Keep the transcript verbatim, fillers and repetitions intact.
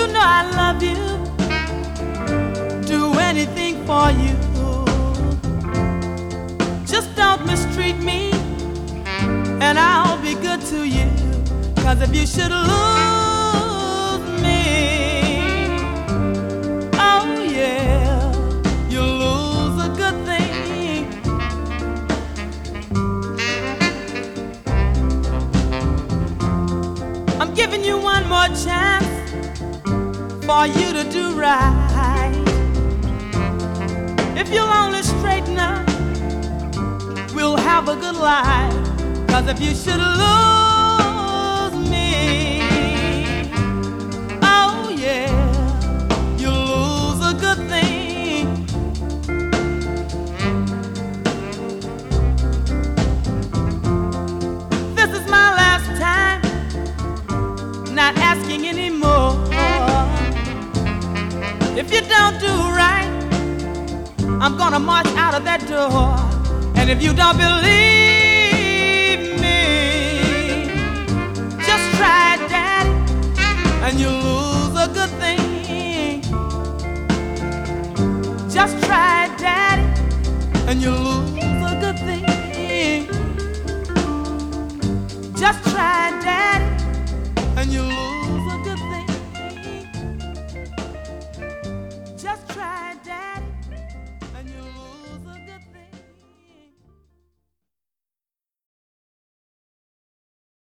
know I love you, do anything for you. Just don't mistreat me, and I'll be good to you. Cause if you should lose me, oh yeah, you'll lose a good thing. I'm giving you one more chance for you to do right. If you'll only straighten up, we'll have a good life. Cause if you should lose me, oh yeah, you'll lose a good thing. This is my last time, not asking anymore. If you don't do right, I'm gonna march out of that door. And if you don't believe me, just try it, Daddy, and you'll lose a good thing. Just try it, Daddy, and you'll lose